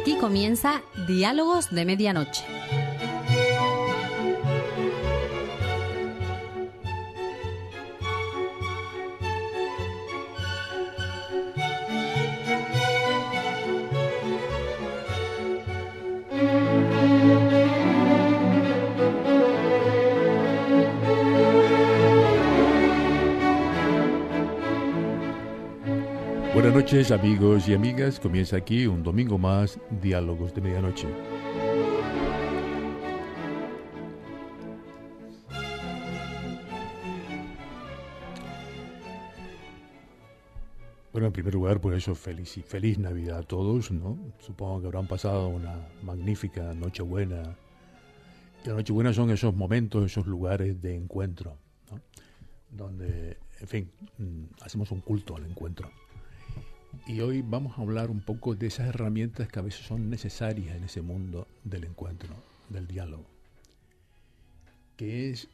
Aquí comienza Diálogos de Medianoche. Buenas noches, amigos y amigas. Comienza aquí un domingo más, Diálogos de Medianoche. Bueno, en primer lugar, por eso feliz Navidad a todos, ¿no? Supongo que habrán pasado una magnífica Nochebuena. Y la Nochebuena son esos momentos, esos lugares de encuentro, ¿no? Donde, en fin, hacemos un culto al encuentro. Y hoy vamos a hablar un poco de esas herramientas que a veces son necesarias en ese mundo del encuentro, del diálogo, que es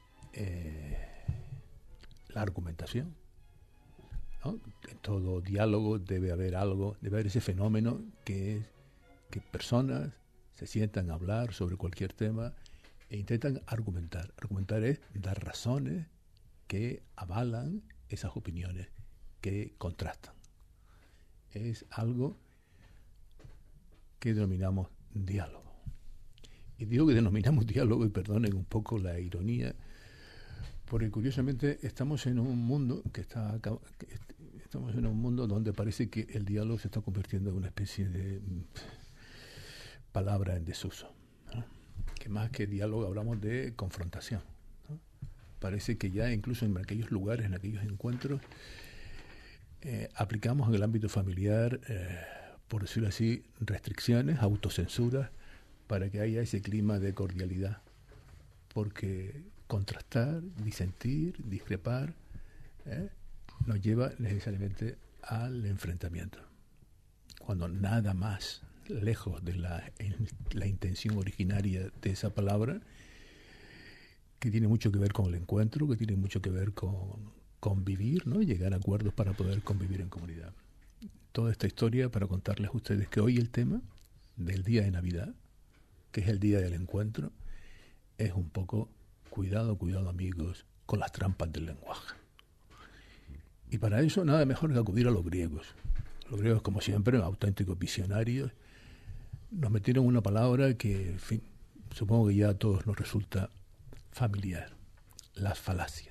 la argumentación, ¿no? En todo diálogo debe haber algo, debe haber ese fenómeno que es que personas se sientan a hablar sobre cualquier tema e intentan argumentar. Argumentar es dar razones que avalan esas opiniones, que contrastan. Es algo que denominamos diálogo. Y digo que denominamos diálogo, y perdonen un poco la ironía, porque curiosamente estamos en un mundo estamos en un mundo donde parece que el diálogo se está convirtiendo en una especie de palabra en desuso, ¿no? Que más que diálogo hablamos de confrontación, ¿no? Parece que ya incluso en aquellos lugares, en aquellos encuentros, aplicamos en el ámbito familiar, por decirlo así, restricciones, autocensuras, para que haya ese clima de cordialidad. Porque contrastar, disentir, discrepar, nos lleva necesariamente al enfrentamiento. Cuando nada más lejos de la intención originaria de esa palabra, que tiene mucho que ver con el encuentro, que tiene mucho que ver con convivir, ¿no? Llegar a acuerdos para poder convivir en comunidad. Toda esta historia para contarles a ustedes que hoy el tema del día de Navidad, que es el día del encuentro, es un poco cuidado amigos con las trampas del lenguaje. Y para eso nada mejor que acudir a los griegos. Los griegos, como siempre, auténticos visionarios, nos metieron una palabra que, en fin, supongo que ya a todos nos resulta familiar: las falacias.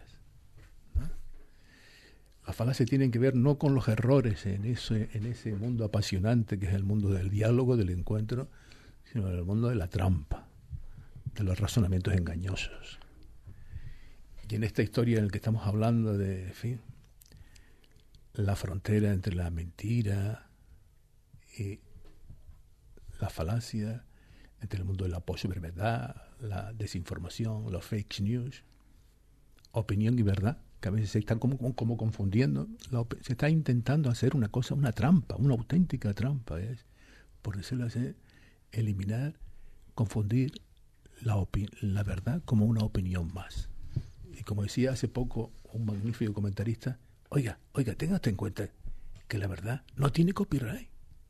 Las falacias tienen que ver no con los errores en ese mundo apasionante que es el mundo del diálogo, del encuentro, sino en el mundo de la trampa, de los razonamientos engañosos. Y en esta historia en la que estamos hablando de, en fin, la frontera entre la mentira y la falacia, entre el mundo de la posverdad, la desinformación, los fake news, opinión y verdad, que a veces se están como confundiendo. Se está intentando hacer una cosa, una trampa, una auténtica trampa, es, por decirlo así, eliminar, confundir la verdad como una opinión más. Y como decía hace poco un magnífico comentarista, oiga, tenga usted en cuenta que la verdad no tiene copyright.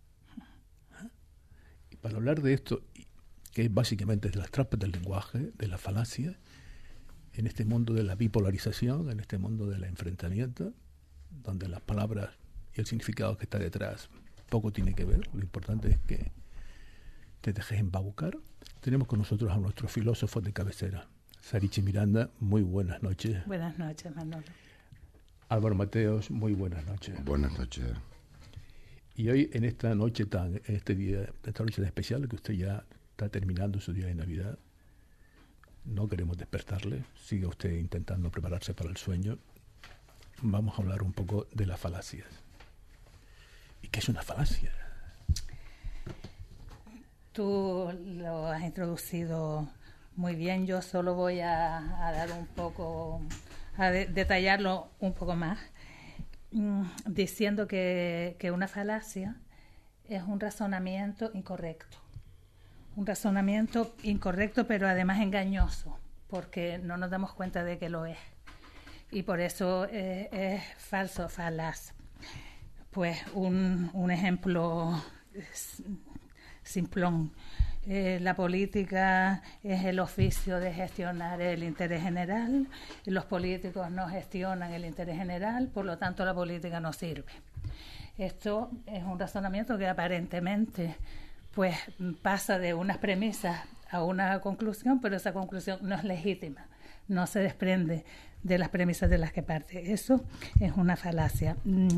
Y para hablar de esto, que es básicamente de las trampas del lenguaje, de la falacia, en este mundo de la bipolarización, en este mundo del enfrentamiento, donde las palabras y el significado que está detrás poco tiene que ver, lo importante es que te dejes embaucar. Tenemos con nosotros a nuestro filósofo de cabecera, Sarichi Miranda. Muy buenas noches. Buenas noches, Manolo. Álvaro Mateos, muy buenas noches. Buenas noches. Y hoy, en esta noche en esta noche tan especial, que usted ya está terminando su día de Navidad, no queremos despertarle, siga usted intentando prepararse para el sueño. Vamos a hablar un poco de las falacias. ¿Y qué es una falacia? Tú lo has introducido muy bien. Yo solo voy a dar un poco, detallarlo un poco más, diciendo que una falacia es un razonamiento incorrecto. Un razonamiento incorrecto, pero además engañoso, porque no nos damos cuenta de que lo es. Y por eso es falso, falaz. Pues un ejemplo simplón. La política es el oficio de gestionar el interés general, y los políticos no gestionan el interés general, por lo tanto la política no sirve. Esto es un razonamiento que aparentemente pues pasa de unas premisas a una conclusión, pero esa conclusión no es legítima, no se desprende de las premisas de las que parte. Eso es una falacia.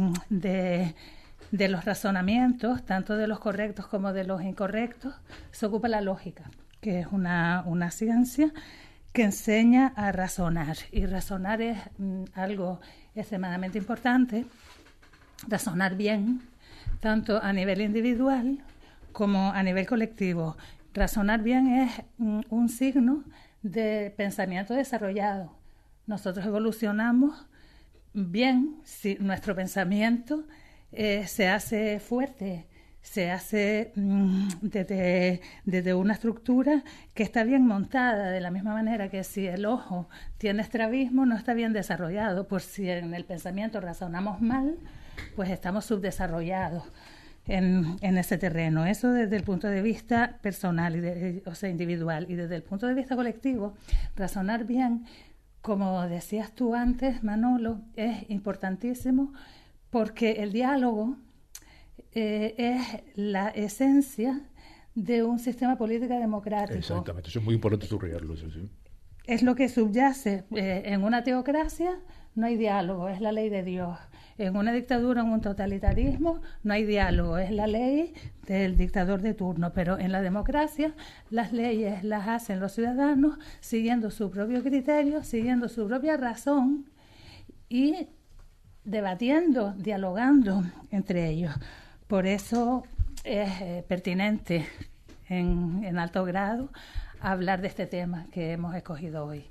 De los razonamientos, tanto de los correctos como de los incorrectos, se ocupa la lógica, que es una ciencia que enseña a razonar. Y razonar es algo extremadamente importante, razonar bien, tanto a nivel individual como a nivel colectivo. Razonar bien es un signo de pensamiento desarrollado. Nosotros evolucionamos bien si nuestro pensamiento se hace fuerte, se hace desde una estructura que está bien montada, de la misma manera que si el ojo tiene estrabismo no está bien desarrollado, pues si en el pensamiento razonamos mal, pues estamos subdesarrollados en ese terreno. Eso desde el punto de vista personal, o sea, individual, y desde el punto de vista colectivo, razonar bien, como decías tú antes, Manolo, es importantísimo, porque el diálogo es la esencia de un sistema político democrático. Exactamente, eso es muy importante subrayarlo. Eso, sí. Es lo que subyace. En una teocracia no hay diálogo, es la ley de Dios. En una dictadura, en un totalitarismo, no hay diálogo, es la ley del dictador de turno. Pero en la democracia, las leyes las hacen los ciudadanos siguiendo su propio criterio, siguiendo su propia razón y debatiendo, dialogando entre ellos. Por eso es pertinente en alto grado hablar de este tema que hemos escogido hoy.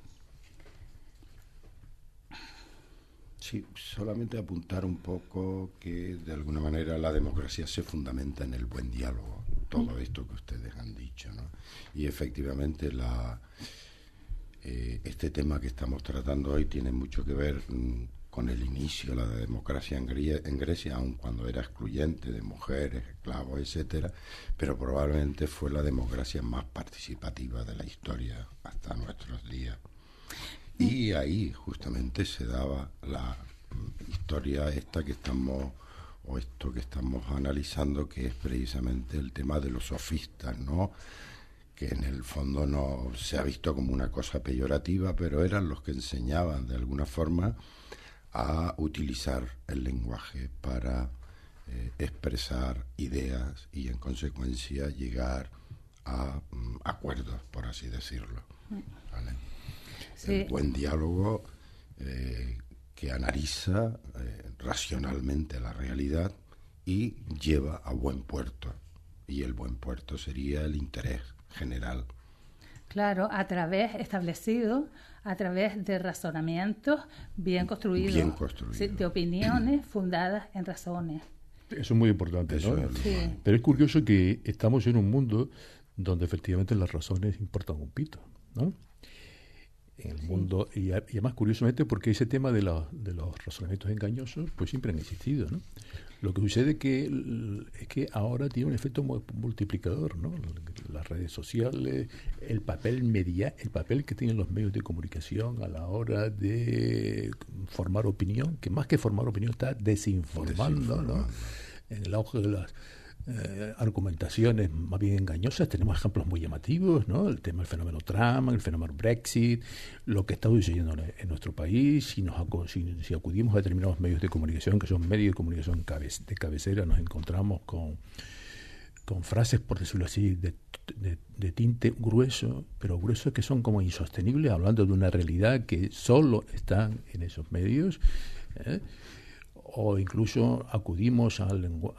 Sí, solamente apuntar un poco que de alguna manera la democracia se fundamenta en el buen diálogo, todo esto que ustedes han dicho, ¿no? Y efectivamente este tema que estamos tratando hoy tiene mucho que ver con el inicio de la democracia en Grecia, aun cuando era excluyente de mujeres, esclavos, etcétera, pero probablemente fue la democracia más participativa de la historia hasta nuestros días. Y ahí justamente se daba la historia esta que estamos, o esto que estamos analizando, que es precisamente el tema de los sofistas, ¿no? Que en el fondo no se ha visto como una cosa peyorativa, pero eran los que enseñaban de alguna forma a utilizar el lenguaje para expresar ideas y en consecuencia llegar a acuerdos, por así decirlo, ¿vale? Sí. El buen diálogo que analiza racionalmente la realidad y lleva a buen puerto, y el buen puerto sería el interés general. Claro, establecido a través de razonamientos bien construidos, sí, de opiniones fundadas en razones. Eso es muy importante, eso, ¿no? Sí. Pero es curioso que estamos en un mundo donde efectivamente las razones importan un pito, ¿no? En el mundo, y además curiosamente porque ese tema de los razonamientos engañosos pues siempre han existido, ¿no? Lo que sucede es que ahora tiene un efecto multiplicador, ¿no? Las redes sociales, el papel que tienen los medios de comunicación a la hora de formar opinión, que más que formar opinión está desinformando, ¿no? En el auge de las argumentaciones más bien engañosas tenemos ejemplos muy llamativos, ¿no? El tema del fenómeno Trump, el fenómeno Brexit, lo que está sucediendo en nuestro país. Si acudimos a determinados medios de comunicación, que son medios de comunicación de cabecera, nos encontramos con frases, por decirlo así, de tinte grueso, pero gruesos que son como insostenibles, hablando de una realidad que solo está en esos medios, o incluso acudimos a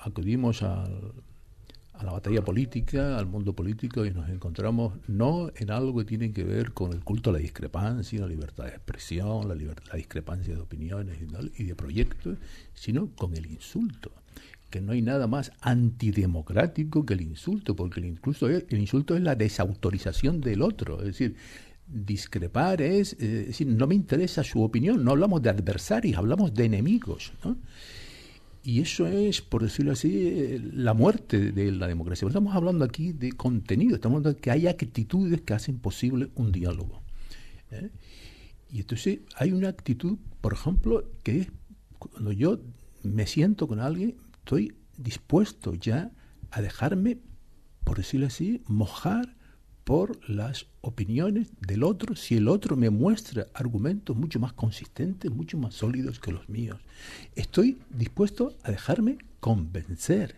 la batalla política, al mundo político, y nos encontramos no en algo que tiene que ver con el culto a la discrepancia, la libertad de expresión, la discrepancia de opiniones y de proyectos, sino con el insulto, que no hay nada más antidemocrático que el insulto, porque el insulto es la desautorización del otro, es decir, discrepar es decir, no me interesa su opinión, no hablamos de adversarios, hablamos de enemigos, ¿no? Y eso es, por decirlo así, la muerte de la democracia. Estamos hablando aquí de contenido, estamos hablando de que hay actitudes que hacen posible un diálogo. Y entonces hay una actitud, por ejemplo, que es cuando yo me siento con alguien, estoy dispuesto ya a dejarme, por decirlo así, mojar por las opiniones del otro, si el otro me muestra argumentos mucho más consistentes, mucho más sólidos que los míos. Estoy dispuesto a dejarme convencer.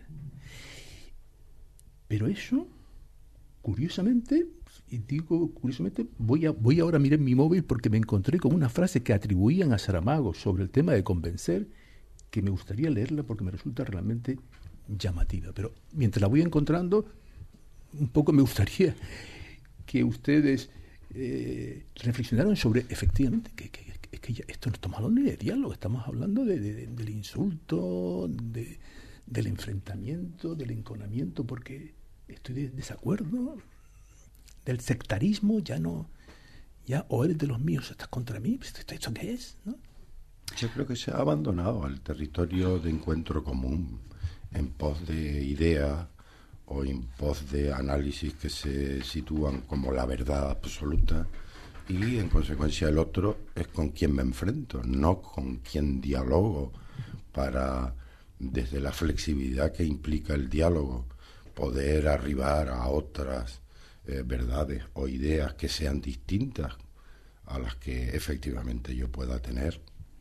Pero eso, curiosamente, y digo curiosamente, voy ahora a mirar mi móvil porque me encontré con una frase que atribuían a Saramago sobre el tema de convencer, que me gustaría leerla porque me resulta realmente llamativa. Pero mientras la voy encontrando, un poco me gustaría que ustedes reflexionaran sobre, efectivamente, que ya esto no estamos hablando ni de diálogo, estamos hablando del insulto, del enfrentamiento, del enconamiento, porque estoy de desacuerdo, del sectarismo, ya o eres de los míos o estás contra mí, ¿esto qué es? ¿No? Yo creo que se ha abandonado el territorio de encuentro común en pos de ideas o en pos de análisis que se sitúan como la verdad absoluta, y en consecuencia el otro es con quien me enfrento, no con quien dialogo, para, desde la flexibilidad que implica el diálogo, poder arribar a otras verdades o ideas que sean distintas a las que efectivamente yo pueda tener.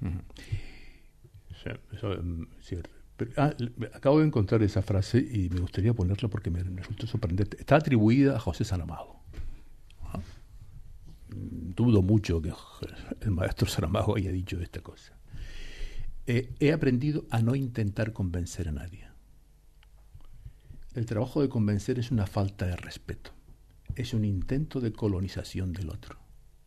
Eso es cierto. Acabo de encontrar esa frase y me gustaría ponerla porque me resultó sorprendente. Está atribuida a José Saramago. Dudo mucho que el maestro Saramago haya dicho esta cosa. He aprendido a no intentar convencer a nadie. El trabajo de convencer es una falta de respeto. Es un intento de colonización del otro.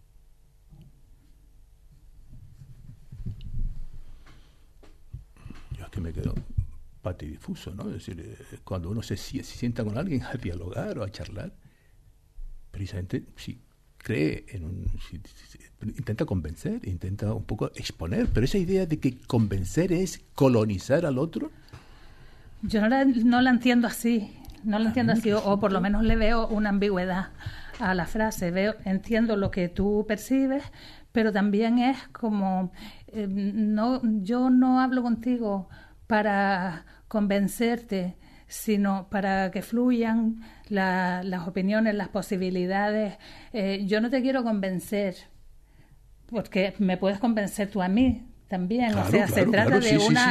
Yo es que me quedo patidifuso, ¿no? Es decir, cuando uno se sienta con alguien a dialogar o a charlar, precisamente si cree intenta convencer, intenta un poco exponer, pero esa idea de que convencer es colonizar al otro. Yo no la entiendo así, o por lo menos le veo una ambigüedad a la frase. Entiendo lo que tú percibes, pero también es como, yo no hablo contigo para convencerte, sino para que fluyan las opiniones, las posibilidades. Yo no te quiero convencer, porque me puedes convencer tú a mí también. Claro, o sea, se trata de una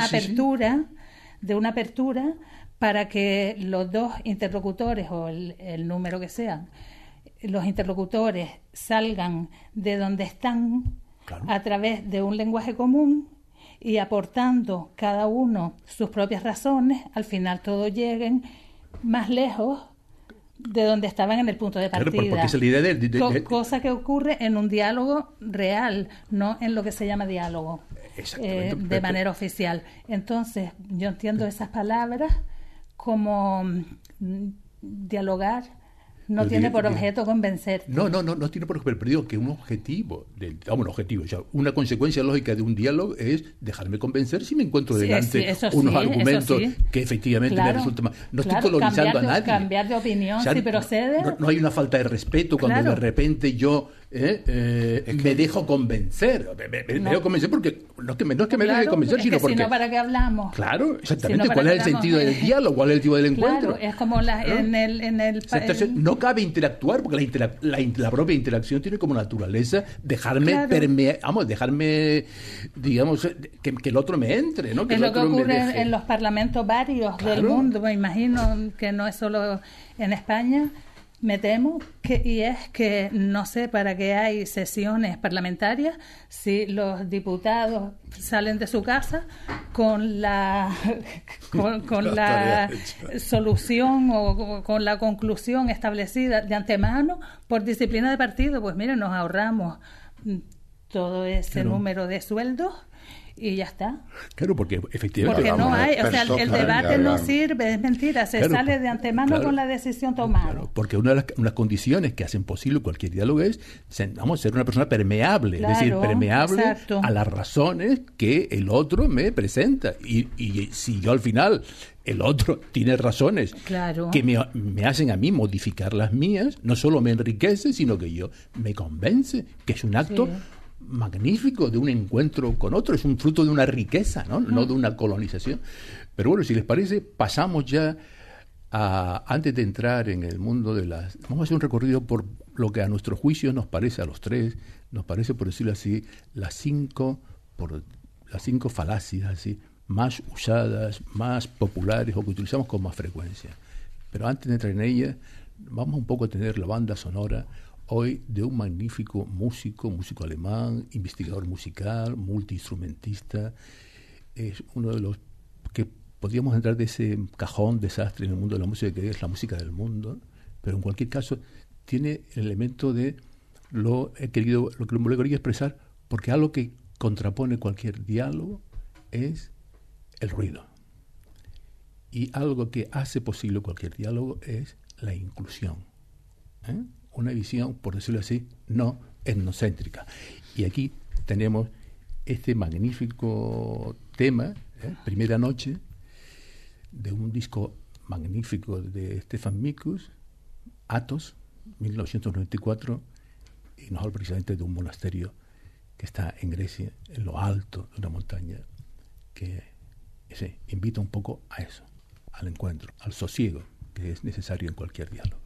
apertura para que los dos interlocutores, o el número que sean, los interlocutores salgan de donde están, claro, a través de un lenguaje común, y aportando cada uno sus propias razones, al final todos lleguen más lejos de donde estaban en el punto de partida. Claro, porque es la idea cosa que ocurre en un diálogo real, no en lo que se llama diálogo de manera oficial. Entonces, yo entiendo esas palabras como dialogar. No tiene por objeto convencerte. No tiene por objeto, pero digo que un objetivo, una consecuencia lógica de un diálogo es dejarme convencer si me encuentro delante unos argumentos que efectivamente me resultan más. No estoy colonizando a nadie. Cambiar de opinión, si procede. No hay una falta de respeto cuando de repente yo me dejo convencer. Me dejo convencer porque no es que me deje convencer, sino porque... Sino ¿para qué hablamos? Claro, exactamente. ¿Cuál es el sentido del diálogo? ¿Cuál es el tipo del encuentro? Claro, es como en el entonces, no cabe interactuar, porque la propia interacción tiene como naturaleza dejarme digamos, que el otro me entre, ¿no? Es lo que ocurre en los parlamentos varios del mundo, me imagino que no es solo en España. Me temo y es que no sé para qué hay sesiones parlamentarias si los diputados salen de su casa con la solución o con la conclusión establecida de antemano por disciplina de partido. Pues mire, nos ahorramos todo ese número de sueldos y ya está. Claro, porque efectivamente... Porque no hay, o sea, el debate no sirve, es mentira, se Claro, sale de antemano claro, con la decisión tomada. Claro, porque una de las condiciones que hacen posible cualquier diálogo es ser una persona permeable, Claro, es decir, permeable exacto. a las razones que el otro me presenta. Y si yo al final el otro tiene razones Claro. que me hacen a mí modificar las mías, no solo me enriquece, sino que yo me convence que es un acto... Sí. magnífico de un encuentro con otro, es un fruto de una riqueza, ¿no? No de una colonización. Pero bueno, si les parece, pasamos ya antes de entrar en el mundo vamos a hacer un recorrido por lo que a nuestro juicio nos parece, a los tres, nos parece, por decirlo así, las cinco falacias así, más usadas, más populares o que utilizamos con más frecuencia. Pero antes de entrar en ellas, vamos un poco a tener la banda sonora hoy de un magnífico músico alemán, investigador musical, multiinstrumentista. Es uno de los que podríamos entrar de ese cajón desastre en el mundo de la música, que es la música del mundo, pero en cualquier caso tiene el elemento de lo que he querido expresar, porque algo que contrapone cualquier diálogo es el ruido. Y algo que hace posible cualquier diálogo es la inclusión. Una visión, por decirlo así, no etnocéntrica. Y aquí tenemos este magnífico tema, Primera Noche, de un disco magnífico de Stefan Mikus, Athos, 1994, y nos habla precisamente de un monasterio que está en Grecia, en lo alto de una montaña, que invita un poco a eso, al encuentro, al sosiego, que es necesario en cualquier diálogo.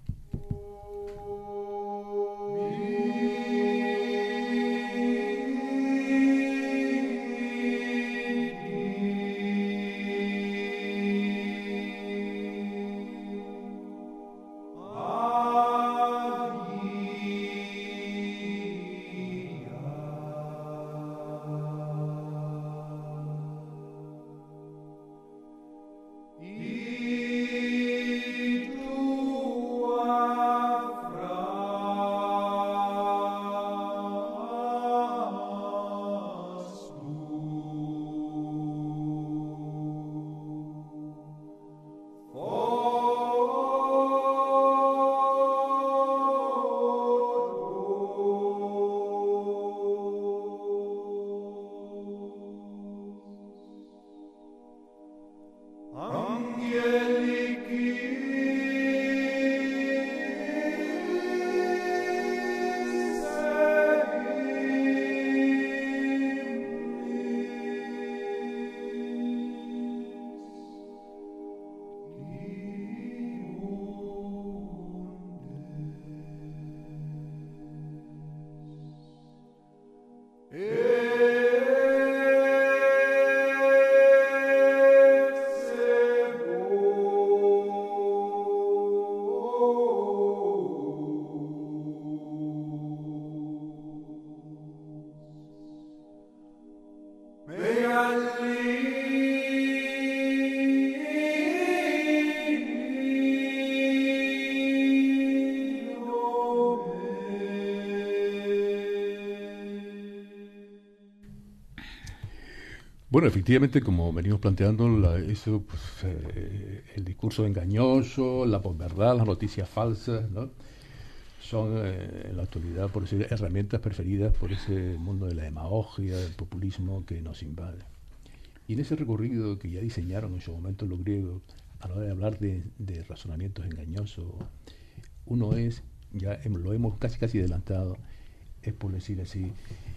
Bueno, efectivamente, como venimos planteando, el discurso engañoso, la posverdad, las noticias falsas, ¿no? Son en la actualidad, por decir, herramientas preferidas por ese mundo de la demagogia, del populismo que nos invade. Y en ese recorrido que ya diseñaron en su momento los griegos, a la hora de hablar de razonamientos engañosos, uno es, lo hemos casi adelantado, es por decir así,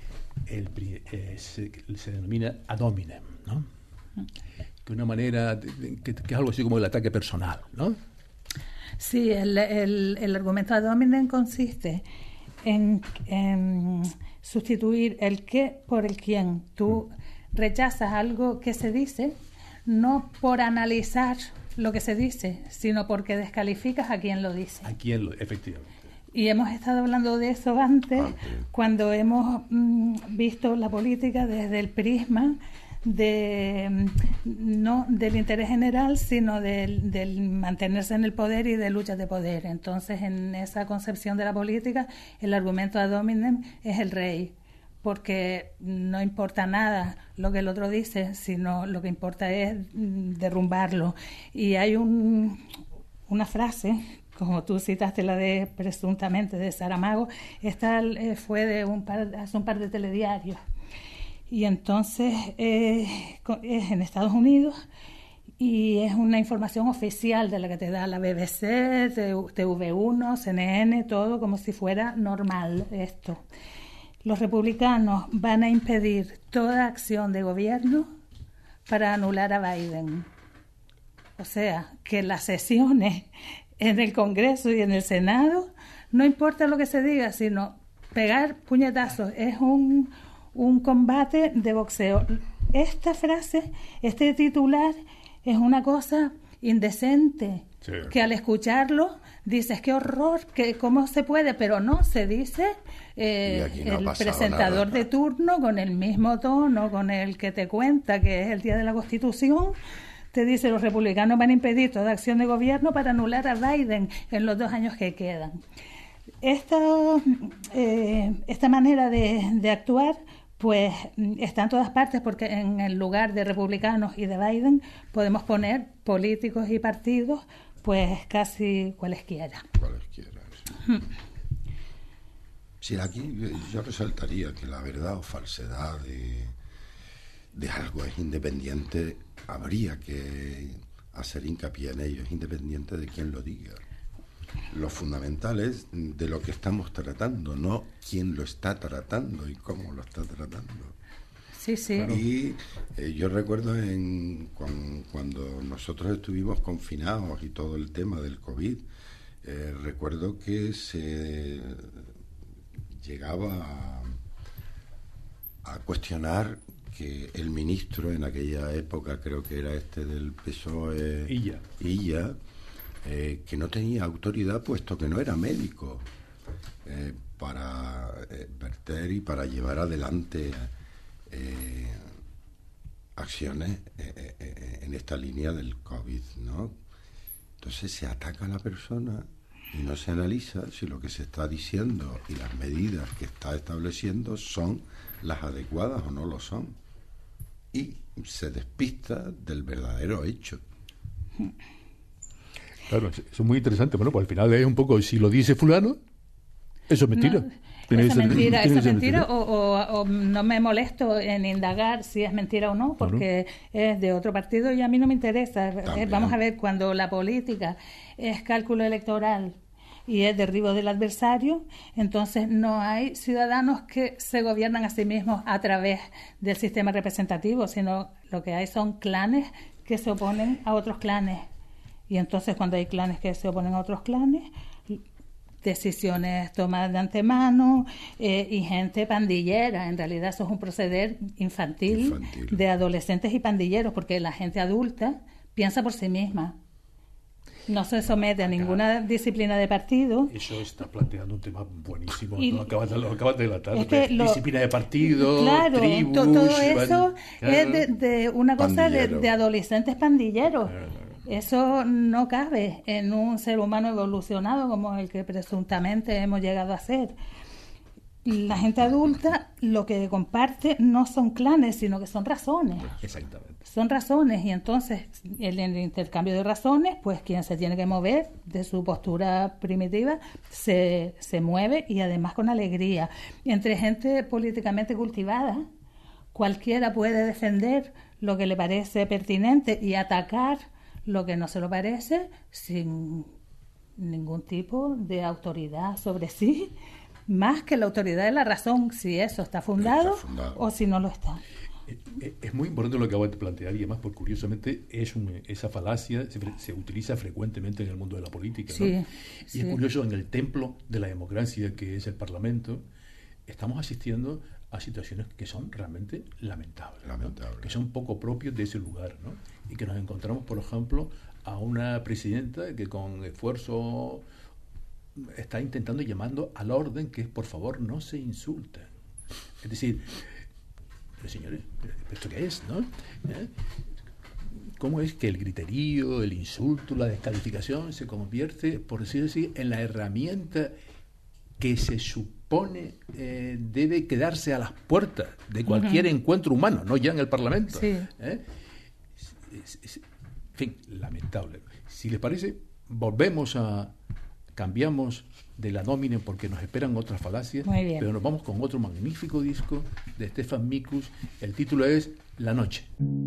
se denomina ad hominem, ¿no? Que una manera que es algo así como el ataque personal, ¿no? Sí, el argumento ad hominem consiste en sustituir el qué por el quién. Tú rechazas algo que se dice no por analizar lo que se dice, sino porque descalificas a quien lo dice. Efectivamente. Y hemos estado hablando de eso antes, cuando hemos visto la política desde el prisma no del interés general, sino del mantenerse en el poder y de luchas de poder. Entonces, en esa concepción de la política, el argumento ad hominem es el rey, porque no importa nada lo que el otro dice, sino lo que importa es derrumbarlo. Y hay una frase, como tú citaste la de presuntamente de Saramago, esta fue de hace un par de telediarios. Y entonces es en Estados Unidos y es una información oficial de la que te da la BBC, TV1, CNN, todo como si fuera normal esto. Los republicanos van a impedir toda acción de gobierno para anular a Biden. O sea, que las sesiones en el Congreso y en el Senado, no importa lo que se diga, sino pegar puñetazos. Es un combate de boxeo. Esta frase, este titular, es una cosa indecente. Sí. Que al escucharlo dices, qué horror, que cómo se puede, pero no, se dice el presentador de turno con el mismo tono con el que te cuenta que es el Día de la Constitución, te dice, los republicanos van a impedir toda acción de gobierno para anular a Biden en los 2 años que quedan. Esta manera de actuar pues está en todas partes, porque en el lugar de republicanos y de Biden podemos poner políticos y partidos pues casi cualesquiera. Sí. Sí, aquí yo resaltaría que la verdad o falsedad de algo es independiente, habría que hacer hincapié en ello, es independiente de quién lo diga. Lo fundamental es de lo que estamos tratando, no quién lo está tratando y cómo lo está tratando. Sí, sí. Y yo recuerdo cuando nosotros estuvimos confinados y todo el tema del COVID, recuerdo que se llegaba a cuestionar que el ministro en aquella época, creo que era del PSOE, Illa, que no tenía autoridad puesto que no era médico para verter y para llevar adelante acciones en esta línea del COVID, ¿no? Entonces se ataca a la persona y no se analiza si lo que se está diciendo y las medidas que está estableciendo son las adecuadas o no lo son, y se despista del verdadero hecho. Claro, eso es muy interesante. Bueno, pues al final es un poco, si lo dice fulano, eso es mentira. No, esa es mentira o no me molesto en indagar si es mentira o no, porque es de otro partido y a mí no me interesa. Vamos a ver, cuando la política es cálculo electoral y es derribo del adversario, entonces no hay ciudadanos que se gobiernan a sí mismos a través del sistema representativo, sino lo que hay son clanes que se oponen a otros clanes. Y entonces cuando hay clanes que se oponen a otros clanes, decisiones tomadas de antemano y gente pandillera. En realidad eso es un proceder infantil de adolescentes y pandilleros, porque la gente adulta piensa por sí misma. No se somete a ninguna disciplina de partido. Eso está planteando un tema buenísimo. Lo acabas de delatar. Disciplina de partido, claro, tribus... todo eso es de una cosa de adolescentes pandilleros. Eso no cabe en un ser humano evolucionado como el que presuntamente hemos llegado a ser. La gente adulta lo que comparte no son clanes, sino que son razones. Exactamente. Son razones, y entonces en el intercambio de razones, pues quien se tiene que mover de su postura primitiva se mueve, y además con alegría. Entre gente políticamente cultivada, cualquiera puede defender lo que le parece pertinente y atacar lo que no se lo parece sin ningún tipo de autoridad sobre sí, más que la autoridad de la razón, si eso está fundado o si no lo está. Es muy importante lo que acabas de plantear, y además, por curiosamente, esa falacia se utiliza frecuentemente en el mundo de la política, ¿no? Y es curioso, en el templo de la democracia que es el Parlamento, estamos asistiendo a situaciones que son realmente lamentables, ¿no? Que son poco propios de ese lugar, ¿no? Y que nos encontramos, por ejemplo, a una presidenta que con esfuerzo está intentando, llamando al orden, que es, por favor, no se insulten. Es decir, pero señores, ¿esto qué es, no? ¿Cómo es que el griterío, el insulto, la descalificación se convierte, por decirlo así, en la herramienta que se supone expone debe quedarse a las puertas de cualquier encuentro humano, no ya en el Parlamento. Sí. En fin, lamentable. Si les parece, cambiamos de la Domine porque nos esperan otras falacias, pero nos vamos con otro magnífico disco de Stefan Mikus. El título es La Noche.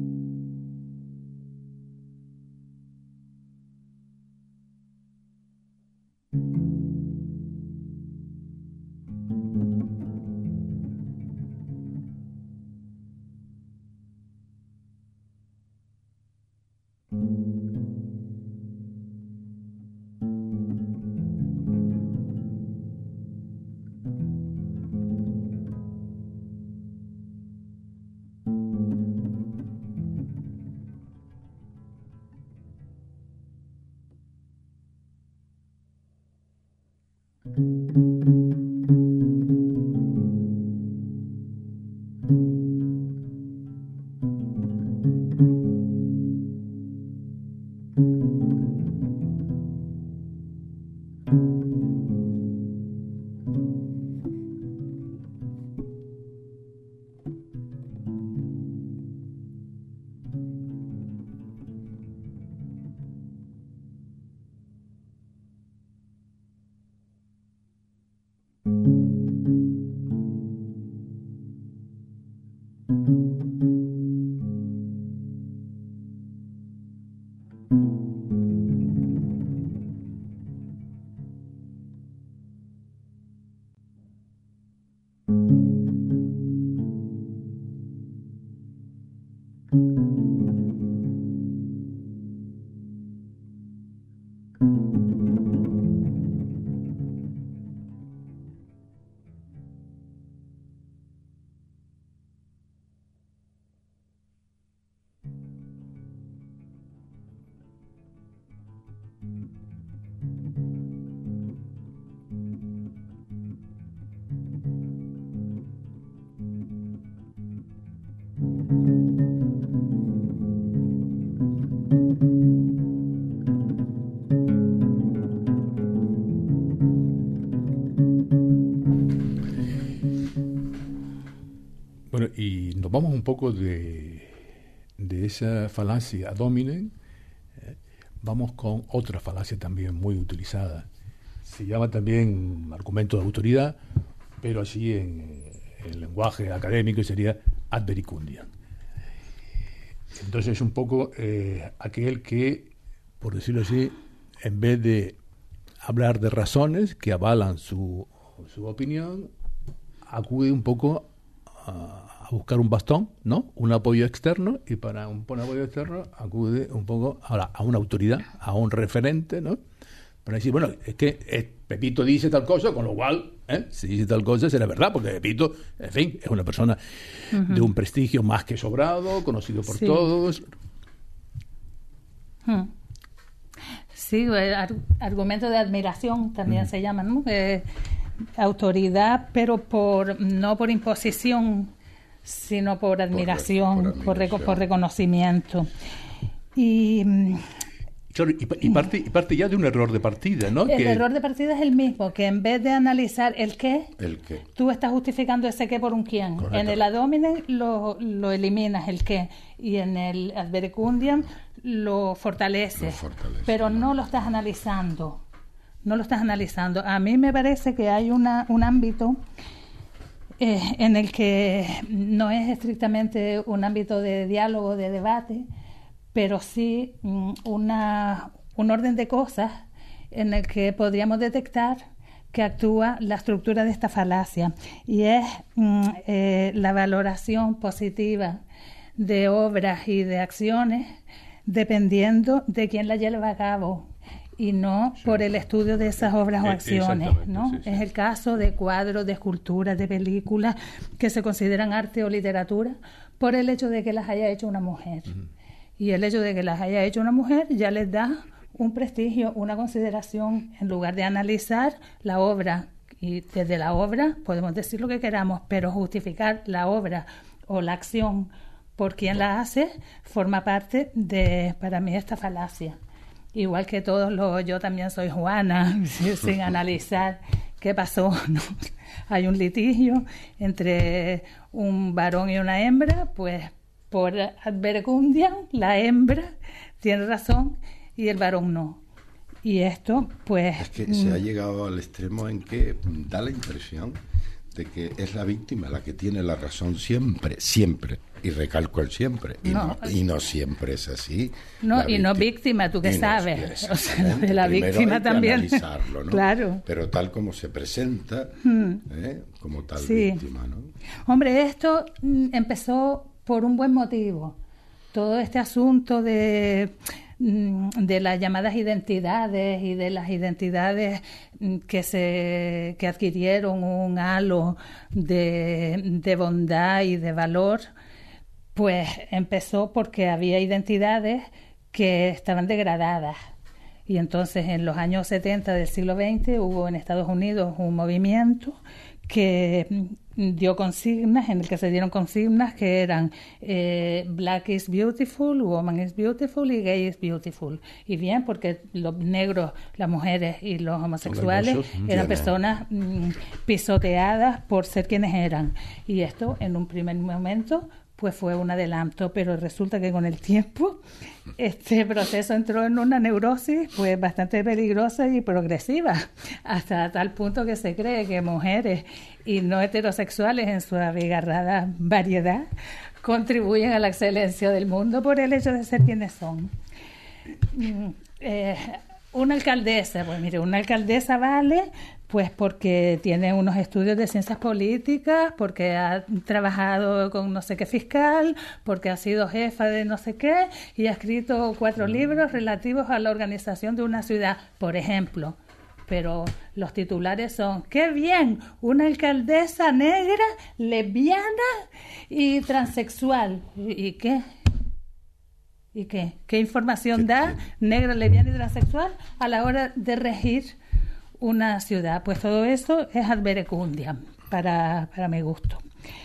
Bueno, y nos vamos un poco de esa falacia ad hominem, vamos con otra falacia también muy utilizada. Se llama también argumento de autoridad, pero así en el lenguaje académico sería ad verecundiam. Entonces es un poco aquel que, por decirlo así, en vez de hablar de razones que avalan su opinión, acude un poco a buscar un bastón, ¿no? Un apoyo externo, y para un apoyo externo acude un poco a una autoridad, a un referente, ¿no? Para decir, bueno, es que Pepito dice tal cosa, con lo cual, si dice tal cosa será verdad, porque Pepito, en fin, es una persona de un prestigio más que sobrado, conocido por todos. Sí, argumento de admiración también se llama, ¿no? Autoridad, pero no por imposición, sino por admiración, por reconocimiento. Y parte ya de un error de partida, ¿no? El error de partida es el mismo, que en vez de analizar el qué, tú estás justificando ese qué por un quién. Correcto. En el ad hominem lo eliminas el qué, y en el ad verecundiam lo fortaleces, pero no lo estás analizando. A mí me parece que hay un ámbito en el que no es estrictamente un ámbito de diálogo, de debate, pero sí un orden de cosas en el que podríamos detectar que actúa la estructura de esta falacia, y es la valoración positiva de obras y de acciones dependiendo de quién la lleva a cabo, y no por el estudio de esas obras o acciones, ¿no? Sí. Es el caso de cuadros, de esculturas, de películas que se consideran arte o literatura por el hecho de que las haya hecho una mujer. Y el hecho de que las haya hecho una mujer ya les da un prestigio, una consideración, en lugar de analizar la obra. Y desde la obra podemos decir lo que queramos, pero justificar la obra o la acción por quien la hace forma parte de, para mí, esta falacia. Igual que todos yo también soy Juana, sin analizar ¿Qué pasó? ¿No? Hay un litigio entre un varón y una hembra, pues por ad verecundiam la hembra tiene razón y el varón no. Y esto, pues... Es que se ha llegado al extremo en que da la impresión de que es la víctima la que tiene la razón siempre, siempre. Y recalco el siempre. Y no siempre es así. No, y no víctima, tú qué sabes. O sea, de la víctima también. Hay que analizarlo, ¿no? Claro. Pero tal como se presenta, como tal víctima, ¿no? Hombre, esto empezó por un buen motivo. Todo este asunto de las llamadas identidades y de las identidades que adquirieron un halo de bondad y de valor, pues empezó porque había identidades que estaban degradadas. Y entonces en los años 70 del siglo XX hubo en Estados Unidos un movimiento que dio consignas, en el que se dieron consignas que eran Black is beautiful, Woman is beautiful y Gay is beautiful. Y bien, porque los negros, las mujeres y los homosexuales eran personas pisoteadas por ser quienes eran. Y esto en un primer momento pues fue un adelanto, pero resulta que con el tiempo este proceso entró en una neurosis pues bastante peligrosa y progresiva, hasta tal punto que se cree que mujeres y no heterosexuales en su abigarrada variedad contribuyen a la excelencia del mundo por el hecho de ser quienes son. Una alcaldesa, pues mire, una alcaldesa vale pues porque tiene unos estudios de ciencias políticas, porque ha trabajado con no sé qué fiscal, porque ha sido jefa de no sé qué y ha escrito 4 libros relativos a la organización de una ciudad, por ejemplo. Pero los titulares son, ¡qué bien! Una alcaldesa negra, lesbiana y transexual. ¿Y qué? ¿Y qué? ¿Qué información da negra, lesbiana y transexual a la hora de regir una ciudad? Pues todo eso es ad verecundiam, para mi gusto.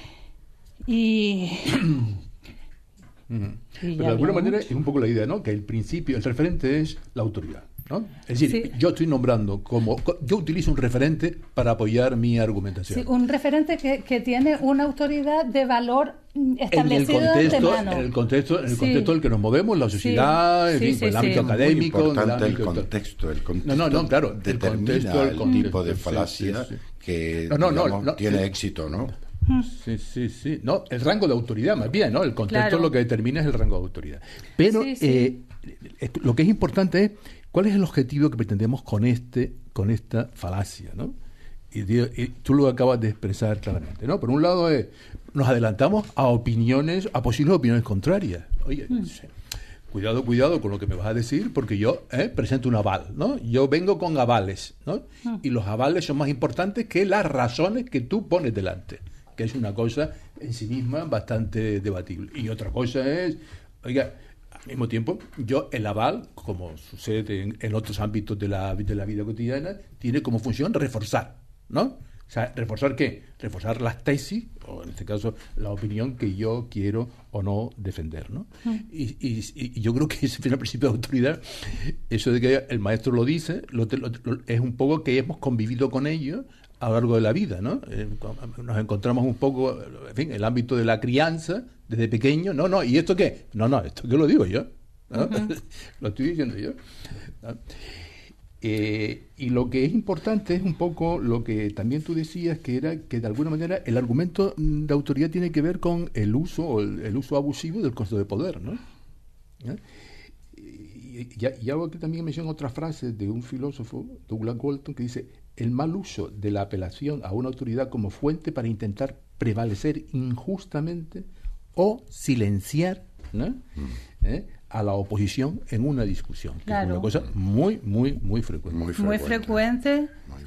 Pero de alguna manera es un poco la idea, ¿no? Que el principio, el referente es la autoridad, ¿no? Es decir, yo estoy nombrando yo utilizo un referente para apoyar mi argumentación. Sí, un referente que tiene una autoridad de valor establecido de antemano. En el contexto en el que nos movemos, la sociedad, el ámbito académico. Muy importante el contexto. Claro. Determina el tipo de falacia que tiene éxito, ¿no? Sí. No, el rango de autoridad, más bien, ¿no? El contexto lo que determina es el rango de autoridad. Pero lo que es importante es cuál es el objetivo que pretendemos con esta falacia, ¿no? Y tú lo acabas de expresar claramente, ¿no? Por un lado nos adelantamos a posibles opiniones contrarias. Oye, cuidado con lo que me vas a decir, porque yo presento un aval, ¿no? Yo vengo con avales, ¿no? Y los avales son más importantes que las razones que tú pones delante, que es una cosa en sí misma bastante debatible. Y otra cosa es, oiga, al mismo tiempo, el aval, como sucede en otros ámbitos de la vida cotidiana, tiene como función reforzar, ¿no? O sea, ¿reforzar qué? Reforzar las tesis, o en este caso, la opinión que yo quiero o no defender, ¿no? Y yo creo que ese es el principio de autoridad, eso de que el maestro lo dice, es un poco que hemos convivido con ello a lo largo de la vida, ¿no? Nos encontramos un poco, en fin, el ámbito de la crianza, desde pequeño, ¿y esto qué? Esto que lo digo yo, ¿no? Lo estoy diciendo yo, ¿no? Y lo que es importante es un poco lo que también tú decías, que era que de alguna manera el argumento de autoridad tiene que ver con el uso abusivo del concepto de poder, ¿no? Y hago aquí también mención otra frase de un filósofo, Douglas Galton, que dice: el mal uso de la apelación a una autoridad como fuente para intentar prevalecer injustamente o silenciar, ¿no? A la oposición en una discusión, que es una cosa muy frecuente. Muy frecuente.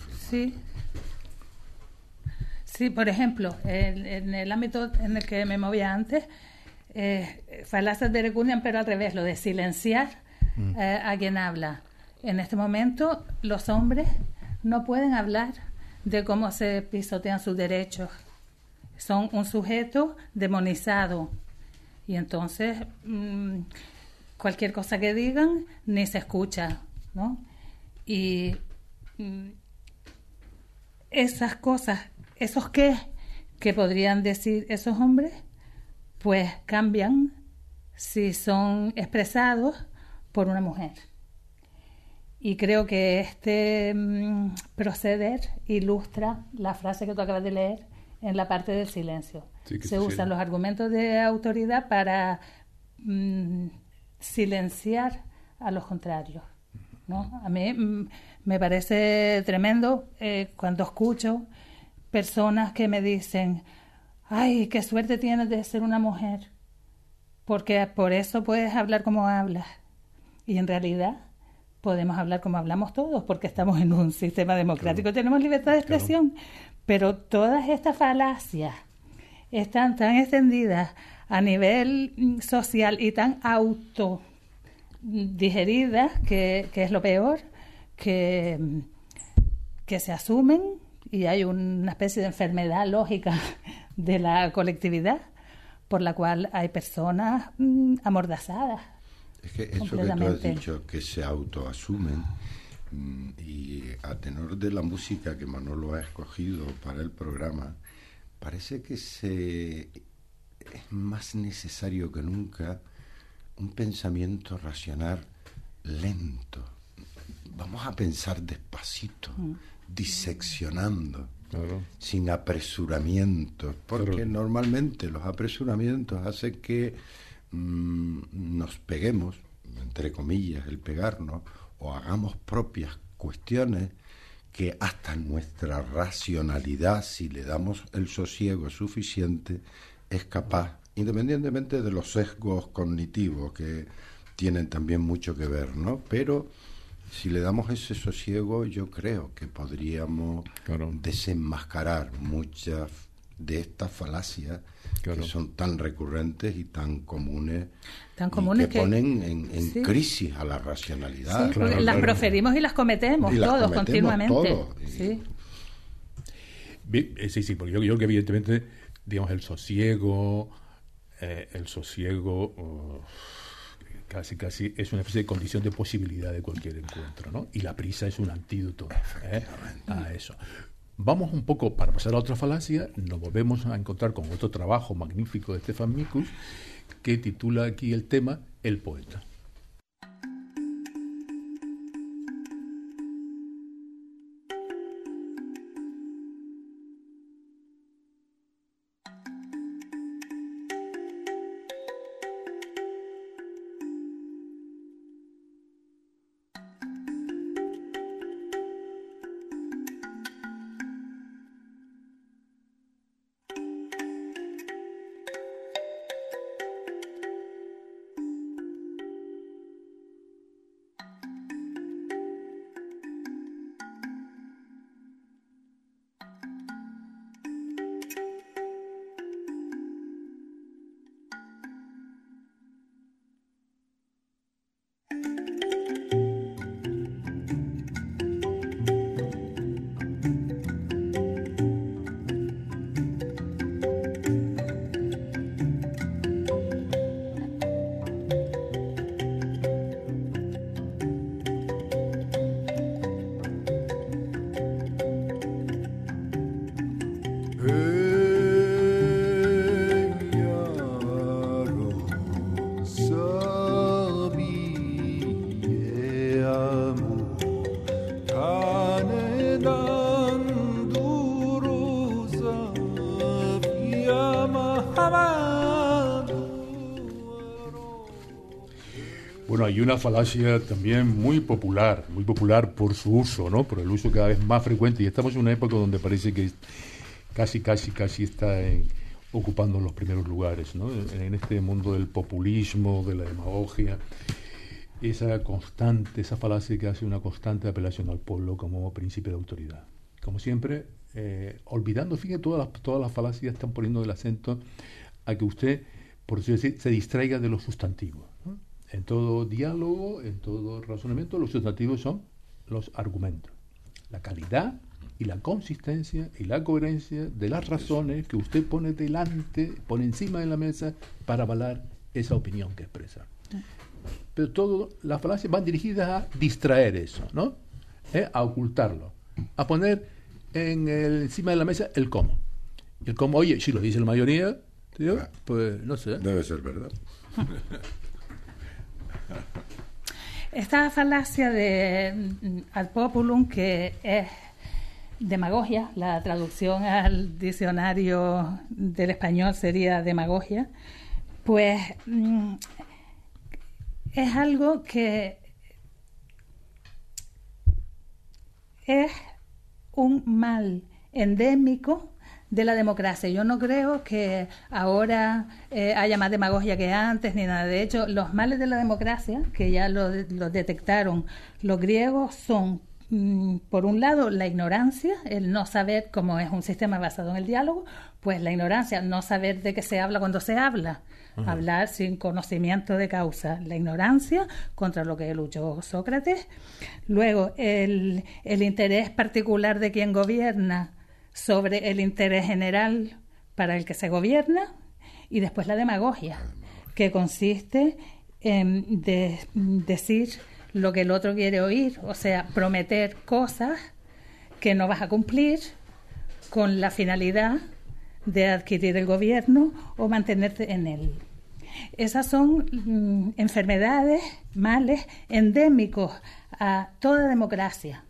Sí, por ejemplo, en el ámbito en el que me movía antes, falacias de verecundiam, pero al revés, lo de silenciar a quien habla. En este momento, los hombres no pueden hablar de cómo se pisotean sus derechos. Son un sujeto demonizado. Y entonces, cualquier cosa que digan, ni se escucha, ¿no? Y esas cosas, esos qué que podrían decir esos hombres, pues cambian si son expresados por una mujer. Y creo que este proceder ilustra la frase que tú acabas de leer en la parte del silencio. Sí, se usan los argumentos de autoridad para silenciar a los contrarios, ¿no? A mí me parece tremendo cuando escucho personas que me dicen: ay, qué suerte tienes de ser una mujer, porque por eso puedes hablar como hablas. Y en realidad podemos hablar como hablamos todos, porque estamos en un sistema democrático, claro. Tenemos libertad de expresión, claro. Pero todas estas falacias están tan extendidas a nivel social y tan autodigeridas, que es lo peor, que se asumen, y hay una especie de enfermedad lógica de la colectividad por la cual hay personas amordazadas. Es que eso que tú has dicho, que se autoasumen, y a tenor de la música que Manolo ha escogido para el programa, parece que es más necesario que nunca un pensamiento racional lento. Vamos a pensar despacito, diseccionando, claro. Sin apresuramientos, porque claro. Normalmente los apresuramientos hacen que nos peguemos, entre comillas, el pegarnos, o hagamos propias cuestiones que hasta nuestra racionalidad, si le damos el sosiego suficiente, es capaz, independientemente de los sesgos cognitivos que tienen también mucho que ver, ¿no? Pero si le damos ese sosiego, yo creo que podríamos claro. Desenmascarar muchas de estas falacias claro. Que son tan recurrentes y tan comunes que ponen en sí. Crisis a la racionalidad. Sí, claro, las proferimos y las cometemos todos continuamente. Todos. Sí. Sí, porque yo creo que evidentemente, digamos, el sosiego casi es una especie de condición de posibilidad de cualquier encuentro, ¿no? Y la prisa es un antídoto a eso. Vamos un poco, para pasar a otra falacia, nos volvemos a encontrar con otro trabajo magnífico de Stefan Mikus, que titula aquí el tema El poeta. Bueno, hay una falacia también muy popular por su uso, ¿no? Por el uso cada vez más frecuente, y estamos en una época donde parece que casi está ocupando los primeros lugares, ¿no? En este mundo del populismo, de la demagogia, esa falacia que hace una constante apelación al pueblo como principio de autoridad. Como siempre, olvidando, fíjate, todas las falacias están poniendo el acento a que usted, por decirlo así, se distraiga de los sustantivos, ¿no? En todo diálogo, en todo razonamiento, los sustantivos son los argumentos. La calidad y la consistencia y la coherencia de las razones que usted pone encima de la mesa para avalar esa opinión que expresa. Pero todas las falacias van dirigidas a distraer eso, ¿no? A ocultarlo, a poner encima de la mesa el cómo. Y el cómo, oye, si lo dice la mayoría, tío, pues no sé. Debe ser verdad. Esta falacia de ad populum, que es demagogia, la traducción al diccionario del español sería demagogia, pues es algo que es un mal endémico de la democracia. Yo no creo que ahora haya más demagogia que antes ni nada. De hecho, los males de la democracia, que ya lo detectaron los griegos, son, por un lado, la ignorancia, el no saber cómo es un sistema basado en el diálogo, pues la ignorancia, no saber de qué se habla cuando se habla, hablar sin conocimiento de causa, la ignorancia, contra lo que luchó Sócrates. Luego, el interés particular de quien gobierna sobre el interés general para el que se gobierna, y después la demagogia, que consiste en decir lo que el otro quiere oír, o sea, prometer cosas que no vas a cumplir con la finalidad de adquirir el gobierno o mantenerte en él. Esas son enfermedades, males endémicos a toda democracia,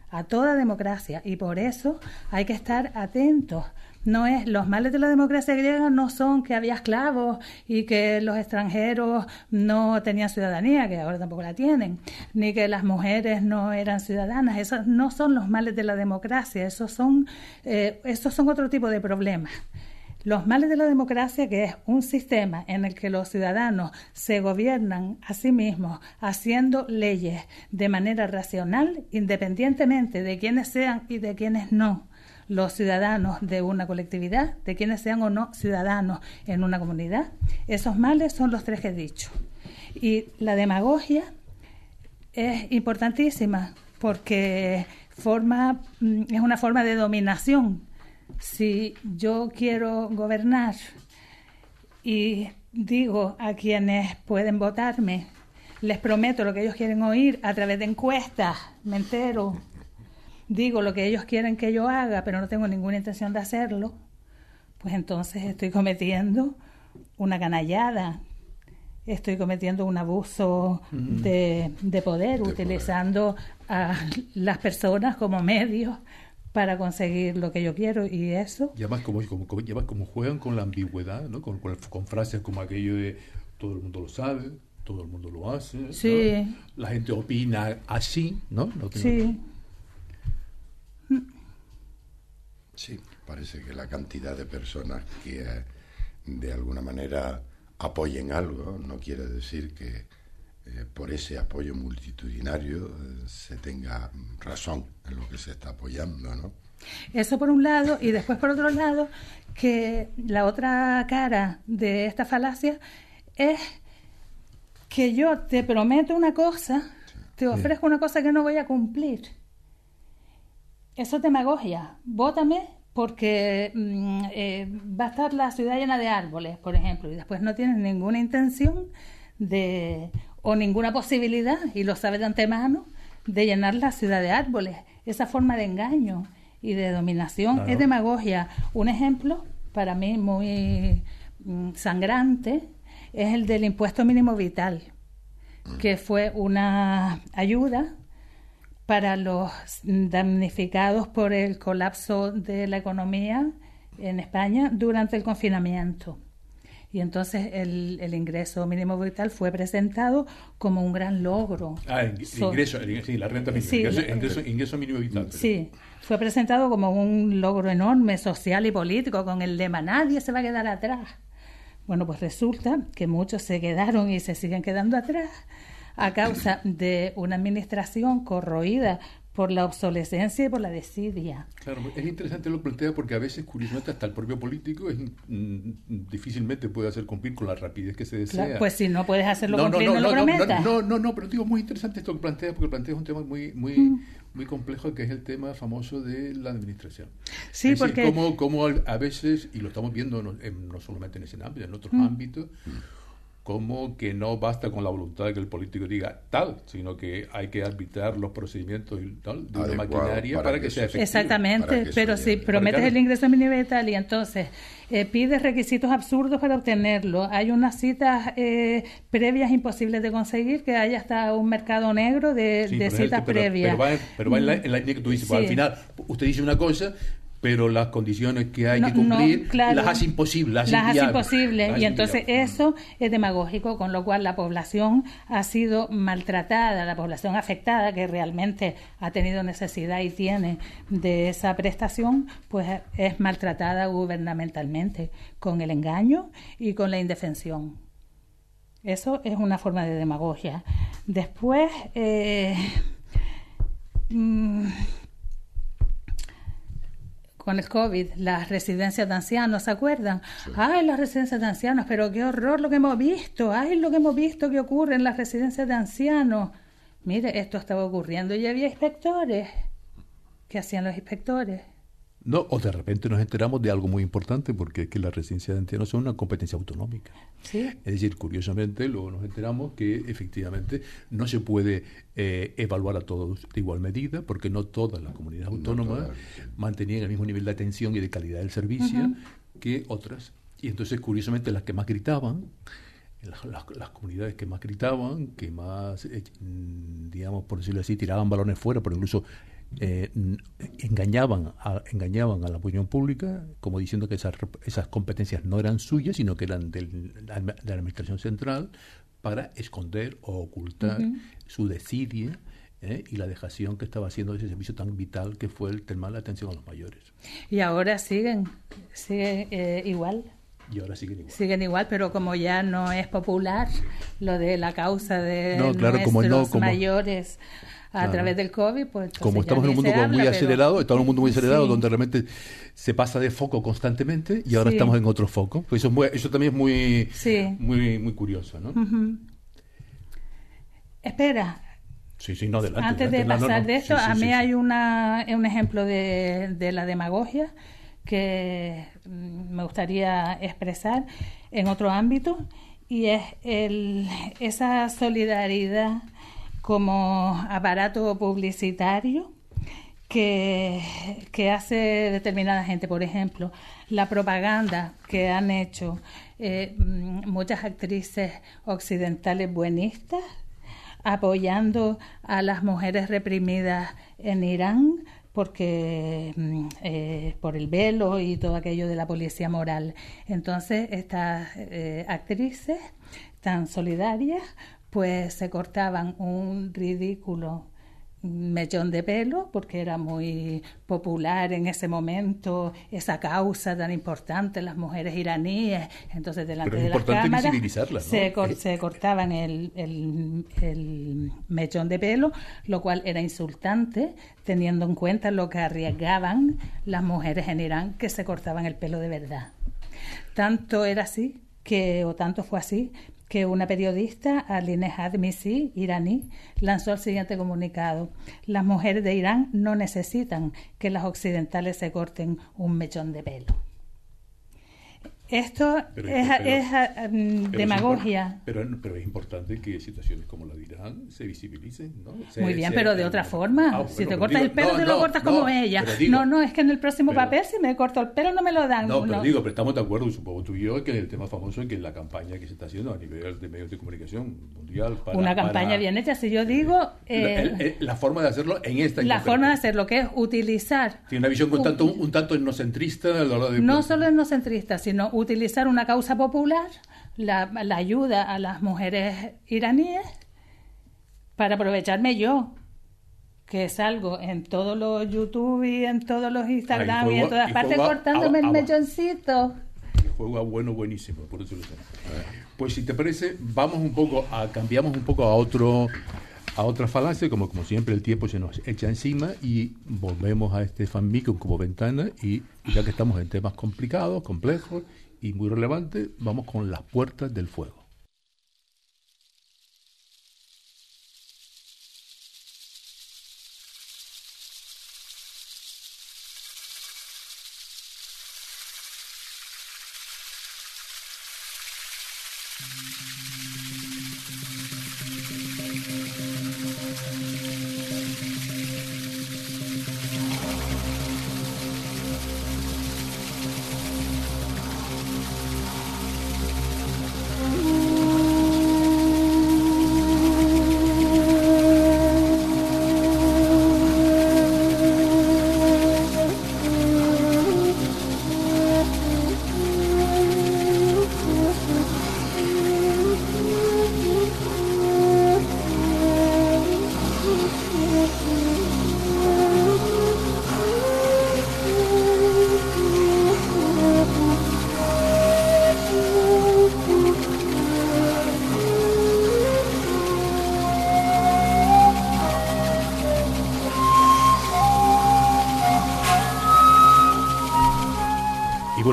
y por eso hay que estar atentos. Los males de la democracia griega no son que había esclavos y que los extranjeros no tenían ciudadanía, que ahora tampoco la tienen, ni que las mujeres no eran ciudadanas. Esos no son los males de la democracia, esos son otro tipo de problemas. Los males de la democracia, que es un sistema en el que los ciudadanos se gobiernan a sí mismos, haciendo leyes de manera racional, independientemente de quiénes sean y de quiénes no los ciudadanos de una colectividad, de quiénes sean o no ciudadanos en una comunidad. Esos males son los tres que he dicho. Y la demagogia es importantísima porque es una forma de dominación. Si yo quiero gobernar y digo a quienes pueden votarme, les prometo lo que ellos quieren oír a través de encuestas, me entero, digo lo que ellos quieren que yo haga, pero no tengo ninguna intención de hacerlo, pues entonces estoy cometiendo una canallada, estoy cometiendo un abuso de poder, utilizando a las personas como medios para conseguir lo que yo quiero, y eso... Y además como juegan con la ambigüedad, ¿no? Con frases como aquello de todo el mundo lo sabe, todo el mundo lo hace, sí, ¿no? La gente opina así, ¿no? Sí. Sí, parece que la cantidad de personas que de alguna manera apoyen algo no quiere decir que por ese apoyo multitudinario se tenga razón en lo que se está apoyando, ¿no? Eso por un lado, y después por otro lado, que la otra cara de esta falacia es que yo te prometo una cosa, te ofrezco una cosa que no voy a cumplir. Eso es demagogia. Vótame porque va a estar la ciudad llena de árboles, por ejemplo, y después no tienes ninguna intención o ninguna posibilidad, y lo sabes de antemano, de llenar la ciudad de árboles. Esa forma de engaño y de dominación es demagogia. Un ejemplo, para mí muy sangrante, es el del impuesto mínimo vital, que fue una ayuda para los damnificados por el colapso de la economía en España durante el confinamiento. Y entonces el ingreso mínimo vital fue presentado como un gran logro. La renta mínima, ingreso mínimo vital. Sí, fue presentado como un logro enorme social y político, con el lema "nadie se va a quedar atrás". Bueno, pues resulta que muchos se quedaron y se siguen quedando atrás a causa de una administración corroída por la obsolescencia y por la desidia. Claro, es interesante lo que plantea, porque a veces, curiosamente, hasta el propio político difícilmente puede hacer cumplir con la rapidez que se desea. Claro, pues si no puedes hacerlo cumplir, no lo prometas. Pero digo, muy interesante esto que plantea, porque plantea un tema muy complejo, que es el tema famoso de la administración. Sí, es porque... decir, cómo a veces, y lo estamos viendo no solamente en ese ámbito, en otros ámbitos, como que no basta con la voluntad de que el político diga tal, sino que hay que arbitrar los procedimientos y tal, de una maquinaria para que sea efectivo. Exactamente, pero si prometes el ingreso mínimo vital y entonces pides requisitos absurdos para obtenerlo, hay unas citas previas imposibles de conseguir, que hay hasta un mercado negro de citas previas. Pero va en la línea que tú dices, pues al final usted dice una cosa, pero las condiciones que hay que cumplir claro, las hace imposibles. Y entonces eso es demagógico, con lo cual la población ha sido maltratada, la población afectada, que realmente ha tenido necesidad y tiene de esa prestación, pues es maltratada gubernamentalmente, con el engaño y con la indefensión. Eso es una forma de demagogia. Después... con el COVID, las residencias de ancianos, ¿se acuerdan? Sí. ¡Ay, las residencias de ancianos! Pero qué horror lo que hemos visto. ¡Ay, lo que hemos visto que ocurre en las residencias de ancianos! Mire, esto estaba ocurriendo y había inspectores. ¿Qué hacían los inspectores? No, o de repente nos enteramos de algo muy importante, porque es que las residencias de ancianos son una competencia autonómica. ¿Sí? Es decir, curiosamente, luego nos enteramos que efectivamente no se puede evaluar a todos de igual medida, porque no todas las comunidades autónomas mantenían el mismo nivel de atención y de calidad del servicio que otras. Y entonces, curiosamente, las que más gritaban, las comunidades que más gritaban, que más, digamos, por decirlo así, tiraban balones fuera, pero incluso engañaban a la opinión pública, como diciendo que esas competencias no eran suyas, sino que eran de la administración central, para esconder o ocultar su desidia y la dejación que estaba haciendo de ese servicio tan vital que fue el tema de la atención a los mayores. Y ahora siguen igual. Y ahora siguen igual. Siguen igual, pero como ya no es popular lo de la causa de nuestros mayores a través del COVID, pues como estamos en un mundo muy acelerado, donde realmente se pasa de foco constantemente y ahora estamos en otro foco. Pues eso también es muy curioso, ¿no? Espera. No, adelante. Antes de pasar de esto, a mí hay un ejemplo de la demagogia que me gustaría expresar en otro ámbito, y es esa solidaridad como aparato publicitario que hace determinada gente. Por ejemplo, la propaganda que han hecho muchas actrices occidentales buenistas apoyando a las mujeres reprimidas en Irán, porque por el velo y todo aquello de la policía moral. Entonces, estas actrices tan solidarias, pues se cortaban un ridículo mechón de pelo, porque era muy popular en ese momento esa causa tan importante, las mujeres iraníes. Entonces, delante de las cámaras se cortaban el mechón de pelo, lo cual era insultante, teniendo en cuenta lo que arriesgaban las mujeres en Irán, que se cortaban el pelo de verdad. Tanto fue así, que una periodista, Aline Hadmisi, iraní, lanzó el siguiente comunicado: las mujeres de Irán no necesitan que las occidentales se corten un mechón de pelo. Esto es demagogia. Pero es importante que situaciones como la de Irán se visibilicen, ¿no? Muy bien, pero de otra forma. Si te cortas el pelo, te lo cortas como ella. Es que en el próximo papel, si me corto el pelo, no me lo dan. Pero estamos de acuerdo, supongo tú y yo, que el tema famoso es que la campaña que se está haciendo a nivel de medios de comunicación mundial. Una campaña bien hecha, si yo digo. La forma de hacerlo en esta. La forma de hacerlo, que es utilizar. Tiene una visión un tanto etnocentrista a la hora de. No solo etnocentrista, sino utilizar una causa popular, la ayuda a las mujeres iraníes, para aprovecharme yo, que salgo en todos los YouTube y en todos los Instagram y en todas partes cortándome el mechoncito. El juego buenísimo, por eso lo sé. Pues si te parece, cambiamos un poco a otra falacia, como siempre el tiempo se nos echa encima, y volvemos a este fanmicro como ventana, y ya que estamos en temas complicados, complejos y muy relevantes, vamos con las puertas del fuego.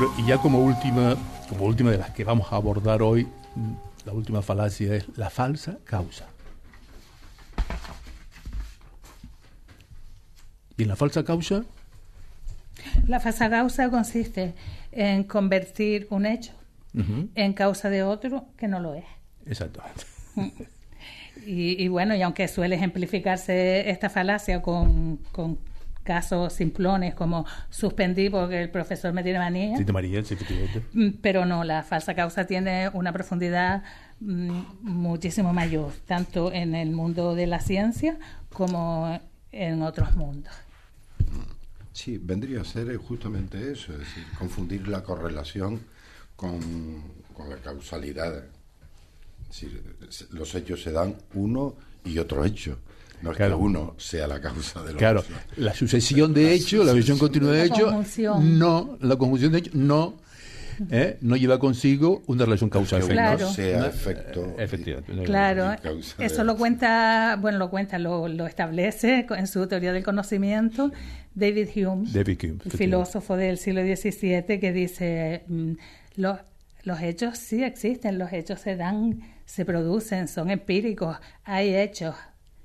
Bueno, y ya como última de las que vamos a abordar hoy, la última falacia es la falsa causa. ¿Y en la falsa causa? La falsa causa consiste en convertir un hecho en causa de otro que no lo es. Exactamente. Y bueno, y aunque suele ejemplificarse esta falacia con casos simplones como suspendí porque el profesor me tiene manía. Sí, María, sí, efectivamente. Pero no, la falsa causa tiene una profundidad muchísimo mayor, tanto en el mundo de la ciencia como en otros mundos. Sí, vendría a ser justamente eso, es decir, confundir la correlación con la causalidad. Es decir, los hechos se dan uno y otro hecho. No es claro. Que uno sea la causa de los claro, otros. la sucesión de hechos, la sucesión continua de hechos, la conjunción de hechos no lleva consigo una relación causa-efecto. Claro. No sea efecto. Efectivamente. Claro, eso lo lo establece en su teoría del conocimiento David Hume, el filósofo del siglo XVII, que dice los hechos sí existen, los hechos se dan, se producen, son empíricos, hay hechos.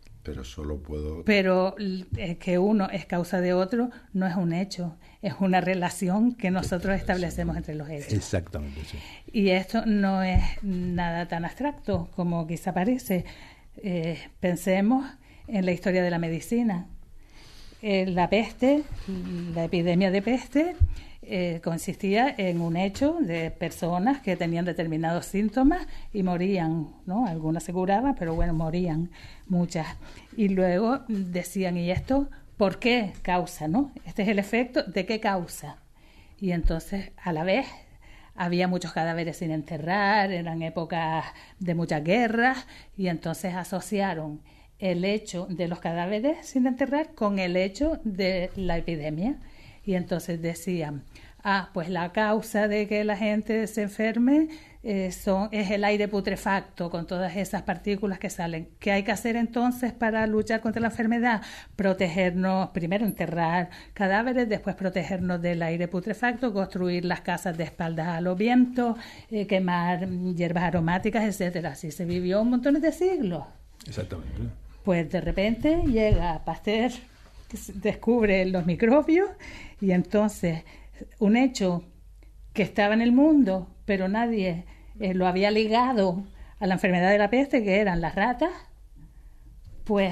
Pero que uno es causa de otro no es un hecho, es una relación que nosotros establecemos entre los hechos. Exactamente, sí. Y esto no es nada tan abstracto como quizá parece. Pensemos en la historia de la medicina. La peste, la epidemia de peste, consistía en un hecho de personas que tenían determinados síntomas y morían, ¿no? Algunas se curaban, pero bueno, morían muchas. Y luego decían, ¿y esto por qué causa, no? Este es el efecto, ¿de qué causa? Y entonces, a la vez, había muchos cadáveres sin enterrar, eran épocas de muchas guerras, y entonces asociaron el hecho de los cadáveres sin enterrar con el hecho de la epidemia. Y entonces decían, pues la causa de que la gente se enferme es el aire putrefacto con todas esas partículas que salen. ¿Qué hay que hacer entonces para luchar contra la enfermedad? Protegernos, primero enterrar cadáveres, después protegernos del aire putrefacto, construir las casas de espaldas a los vientos, quemar hierbas aromáticas, etcétera. Así se vivió un montón de siglos. Exactamente. Pues de repente llega Pasteur, que descubre los microbios, y entonces un hecho que estaba en el mundo, pero nadie lo había ligado a la enfermedad de la peste, que eran las ratas, pues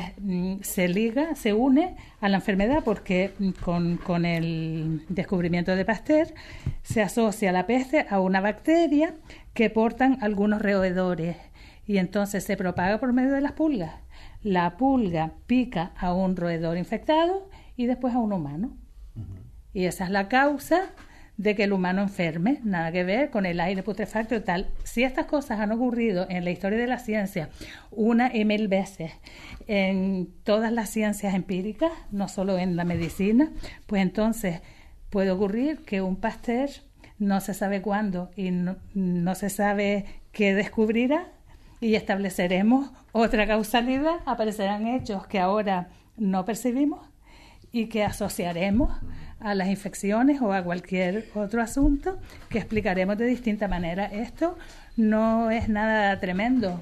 se une a la enfermedad porque con el descubrimiento de Pasteur se asocia la peste a una bacteria que portan algunos roedores y entonces se propaga por medio de las pulgas. La pulga pica a un roedor infectado y después a un humano. Y esa es la causa de que el humano enferme, nada que ver con el aire putrefacto y tal. Si estas cosas han ocurrido en la historia de la ciencia una y mil veces, en todas las ciencias empíricas, no solo en la medicina, pues entonces puede ocurrir que un Pasteur no se sabe cuándo y no se sabe qué descubrirá, y estableceremos otra causalidad, aparecerán hechos que ahora no percibimos y que asociaremos a las infecciones o a cualquier otro asunto que explicaremos de distinta manera. Esto no es nada tremendo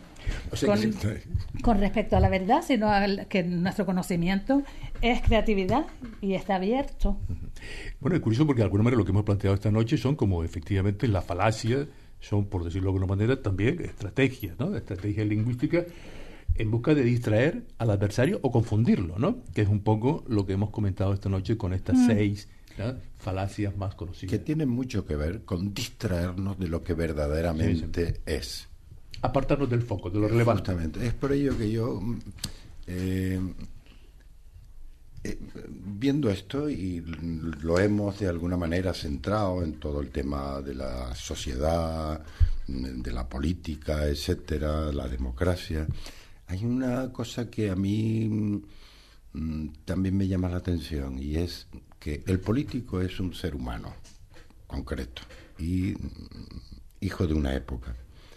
con respecto a la verdad, sino que nuestro conocimiento es creatividad y está abierto. Bueno, es curioso porque de alguna manera lo que hemos planteado esta noche son como efectivamente la falacia, son, por decirlo de alguna manera, también estrategias, ¿no? Estrategias lingüísticas en busca de distraer al adversario o confundirlo, ¿no? Que es un poco lo que hemos comentado esta noche con estas 6 falacias más conocidas. Que tienen mucho que ver con distraernos de lo que verdaderamente es. Apartarnos del foco, de lo relevante. Justamente. Es por ello que yo, viendo esto, y lo hemos de alguna manera centrado en todo el tema de la sociedad, de la política, etcétera, la democracia, hay una cosa que a mí también me llama la atención, y es que el político es un ser humano concreto y hijo de una época.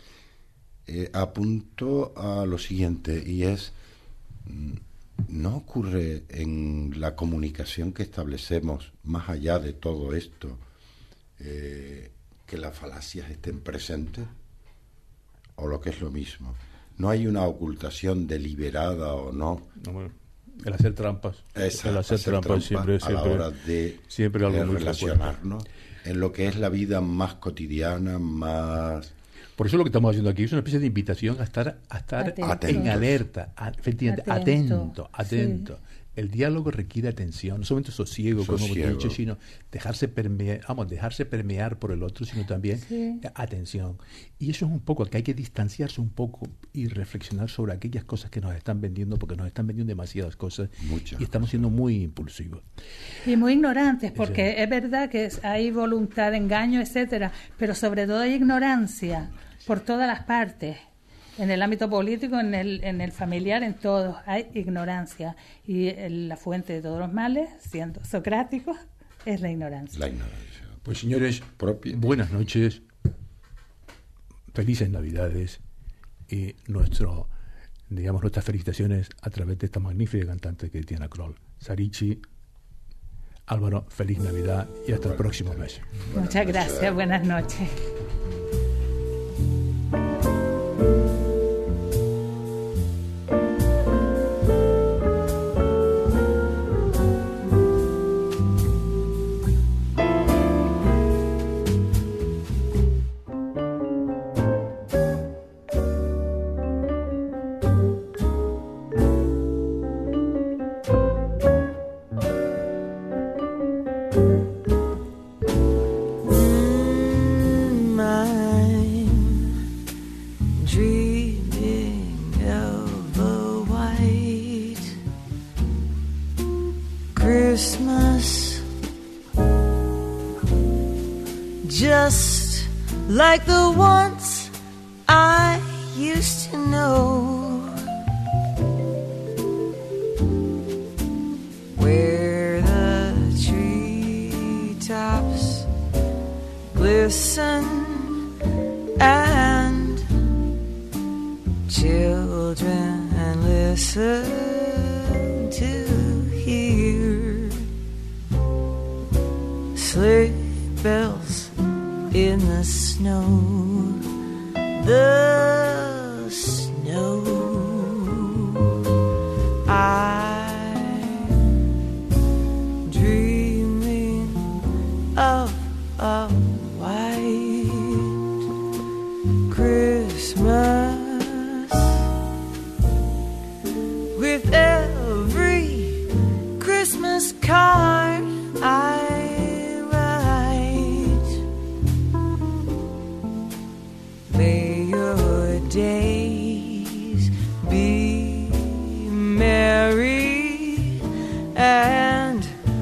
Apunto a lo siguiente, y es, ¿no ocurre en la comunicación que establecemos, más allá de todo esto, que las falacias estén presentes, o lo que es lo mismo. No hay una ocultación deliberada o no. El hacer trampas. El hacer trampas siempre a la hora de relacionarnos en lo que es la vida más cotidiana, más... Por eso lo que estamos haciendo aquí es una especie de invitación a estar en alerta, efectivamente, atento. Sí. El diálogo requiere atención, no solamente sosiego, como hemos dicho, sino dejarse permear por el otro, sino también atención. Y eso es un poco que hay que distanciarse un poco y reflexionar sobre aquellas cosas que nos están vendiendo, porque nos están vendiendo demasiadas cosas. Y estamos siendo muy impulsivos. Y muy ignorantes, porque es verdad que hay voluntad, engaño, etcétera, pero sobre todo hay ignorancia por todas las partes. En el ámbito político, en el familiar, en todos hay ignorancia. Y la fuente de todos los males, siendo socrático, es la ignorancia. La ignorancia. Pues señores, buenas noches, felices Navidades y nuestras felicitaciones a través de esta magnífica cantante que es Diana Krall. Sarichi, Álvaro, feliz Navidad y hasta el próximo mes. Muchas gracias, buenas noches. Like the ones I used to know, where the treetops glisten and children listen to hear sleigh bells in the snow, the snow. I'm dreaming of a white Christmas, with every Christmas card I days be merry and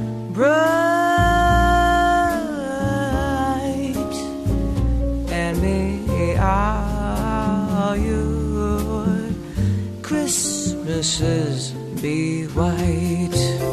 bright, and may all your Christmases be white.